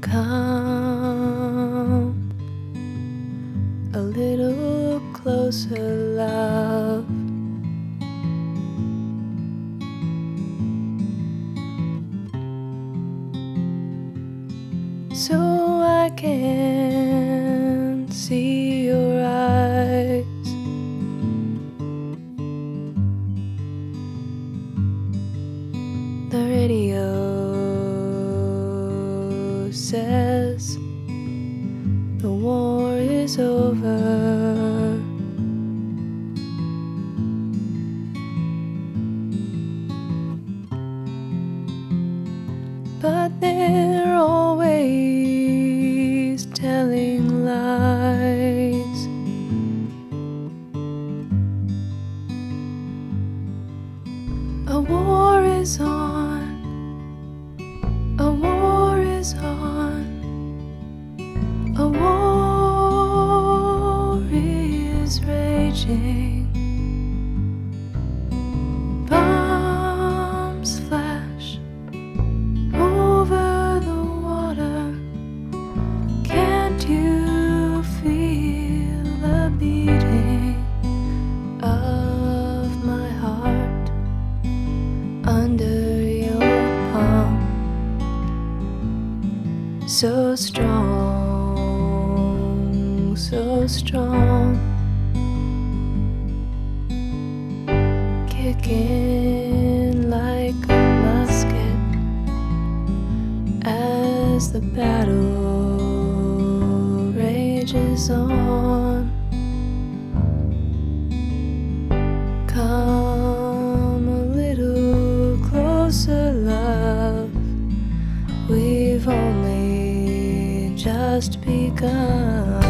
Come a little closer, love. So I can see your eyes. The radio says the war is over. But they're always telling lies. A war is on. A war is on. A war is raging. Bombs flash over the water. Can't you feel the beating of my heart under your palm? So strong, so strong, kicking like a musket as the battle rages on. Come a little closer, love. We've only just begun.